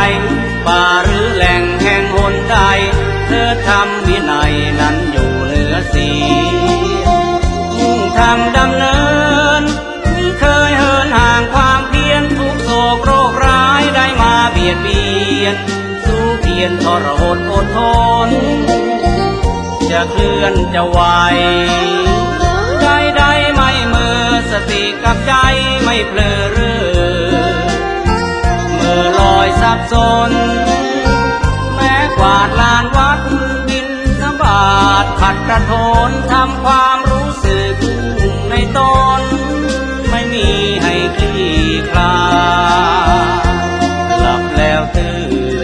ป่าหรือแหล่งแห่งหนใดเธอทำวินัยนั้นอยู่เหนือเสียมุ่งทำดำเนินไม่เคยเหินห่างความเพียรทุกโศกโรคร้ายได้มาเบียดเบียนสู้เพียรทรหดอดทนจะเคลื่อนจะไหวใจใดไม่มือสติกับใจไม่เพลอเร่อมือลอยสับสนแม้กวาดลานวัดบินทบาทขัดกระโถนทำความรู้สึกในตนไม่มีให้คลี่คลาหลับแล้วตื่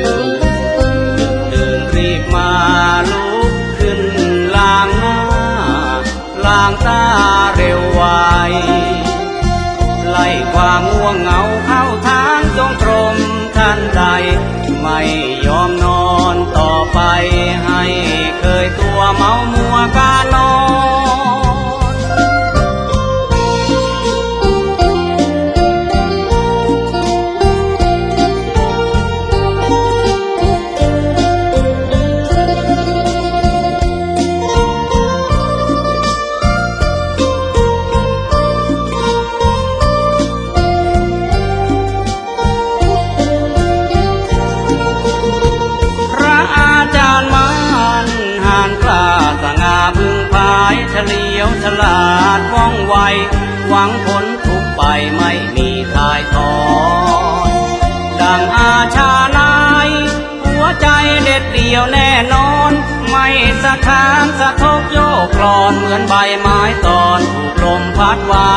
นรีบมาลุกขึ้นล้างหน้าล้างตาเร็วไวไล่ความง่วงเหงาเข้าทางจงกรมท่านใดไม่ยอมนอนต่อไปให้เคยตัวเมามัวการนอนเฉลียวฉลาดว่องไวหวังผลทุกไปไม่มีทายทอนดังอาชานายหัวใจเด็ดเดี่ยวแน่นอนไม่สะท้านสะทกโยกคลอนเหมือนใบไม้ตอนถูกลมพัดไว้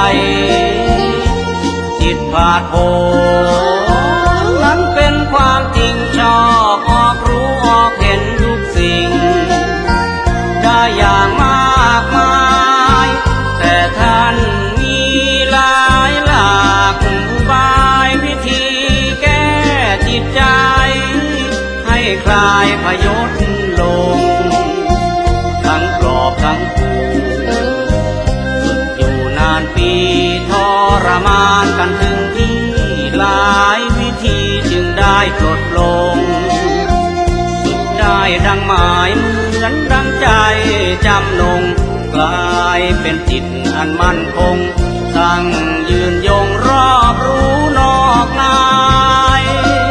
จิตผาดโผนนั้นเป็นความจริงชอบออกรู้ออกเห็นทุกสิ่งได้อย่างมากมายแต่ท่านมีหลายหลากอุบายวิธีแก้จิตใจให้คลายพยศลงทั้งปลอบทั้งขู่ฝึกอยู่นานปีทรมานกันถึงที่หลายวิธีจึงได้ปลดลงสุขได้ดังหมายเหมือนดังใจจำนงกลายเป็นจิตอันมั่นคงตั้งยืนยงรอบรู้นอกนาย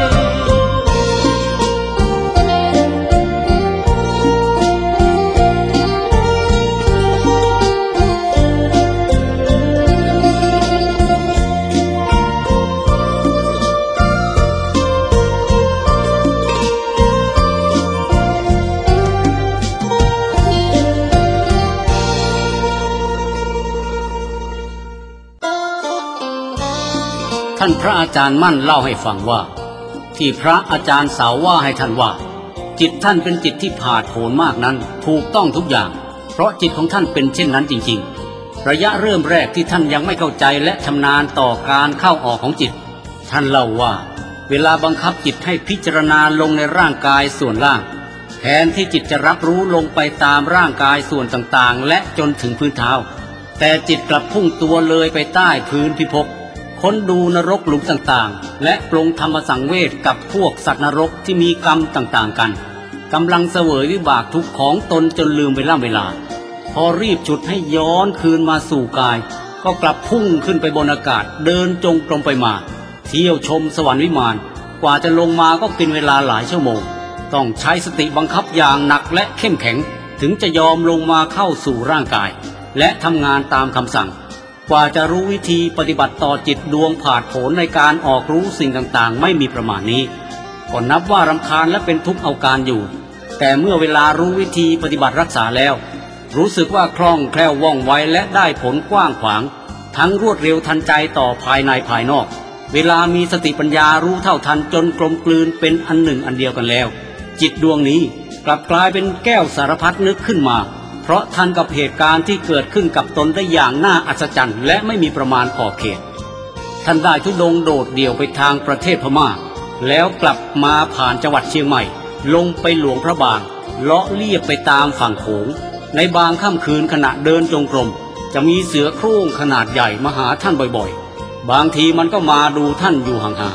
ท่านพระอาจารย์มั่นเล่าให้ฟังว่าที่พระอาจารย์สาวว่าให้ท่านว่าจิตท่านเป็นจิตที่ผาดโผนมากนั้นถูกต้องทุกอย่างเพราะจิตของท่านเป็นเช่นนั้นจริงๆระยะเริ่มแรกที่ท่านยังไม่เข้าใจและชำนาญต่อการเข้าออกของจิตท่านเล่าว่าเวลาบังคับจิตให้พิจารณาลงในร่างกายส่วนล่างแทนที่จิตจะรับรู้ลงไปตามร่างกายส่วนต่างๆและจนถึงพื้นเท้าแต่จิตกลับพุ่งตัวเลยไปใต้พื้นพิภพค้นดูนรกหลุมต่างๆและปรงธรรมสังเวชกับพวกสัตว์นรกที่มีกรรมต่างๆกันกำลังเสวยวิบากทุกข์ของตนจนลืมเวลาพอรีบฉุดให้ย้อนคืนมาสู่กายก็กลับพุ่งขึ้นไปบนอากาศเดินจงกรมไปมาเที่ยวชมสวรรค์วิมานกว่าจะลงมาก็กินเวลาหลายชั่วโมงต้องใช้สติบังคับอย่างหนักและเข้มแข็งถึงจะยอมลงมาเข้าสู่ร่างกายและทำงานตามคำสั่งกว่าจะรู้วิธีปฏิบัติต่อจิตดวงผาดโผนในการออกรู้สิ่งต่างๆไม่มีประมาณนี้ก็นับว่ารำคาญและเป็นทุกข์เอาการอยู่แต่เมื่อเวลารู้วิธีปฏิบัติรักษาแล้วรู้สึกว่าคล่องแคล่วว่องไวและได้ผลกว้างขวางทั้งรวดเร็วทันใจต่อภายในภายนอกเวลามีสติปัญญารู้เท่าทันจนกลมกลืนเป็นอันหนึ่งอันเดียวกันแล้วจิตดวงนี้กลับกลายเป็นแก้วสารพัดนึกขึ้นมาเพราะทันกับเหตุการณ์ที่เกิดขึ้นกับตนได้อย่างน่าอัศจรรย์และไม่มีประมาณขอบเขตท่านได้ธุดงค์โดดเดี่ยวไปทางประเทศพม่าแล้วกลับมาผ่านจังหวัดเชียงใหม่ลงไปหลวงพระบางเลาะเลียบไปตามฝั่งโขงในบางค่ำคืนขณะเดินจงกรมจะมีเสือโคร่งขนาดใหญ่มาหาท่านบ่อยๆบางทีมันก็มาดูท่านอยู่ห่างๆ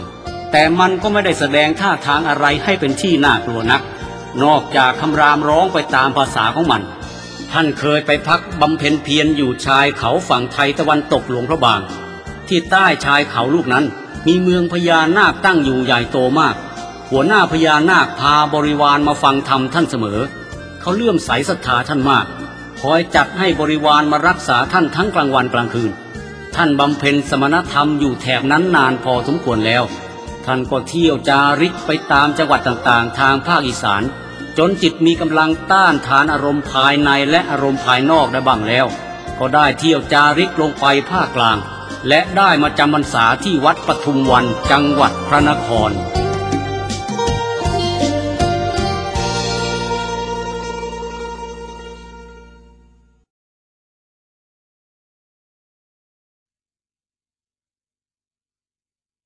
แต่มันก็ไม่ได้แสดงท่าทางอะไรให้เป็นที่น่ากลัวนักนอกจากคำรามร้องไปตามภาษาของมันท่านเคยไปพักบำเพ็ญเพียรอยู่ชายเขาฝั่งไทยตะวันตกหลวงพระบางที่ใต้ชายเขาลูกนั้นมีเมืองพญานาคตั้งอยู่ใหญ่โตมากหัวหน้าพญานาคพาบริวารมาฟังธรรมท่านเสมอเขาเลื่อมใสศรัทธาท่านมากคอยจัดให้บริวารมารักษาท่านทั้งกลางวันกลางคืนท่านบำเพ็ญสมณธรรมอยู่แถบนั้นนานพอสมควรแล้วท่านก็เที่ยวจาริกไปตามจังหวัดต่างๆทางภาคอีสานจนจิตมีกำลังต้านทานอารมณ์ภายในและอารมณ์ภายนอกได้บ้างแล้วก็ได้เที่ยวจาริกลงไปภาคกลางและได้มาจำพรรษาที่วัดปทุมวันจังหวัดพระนคร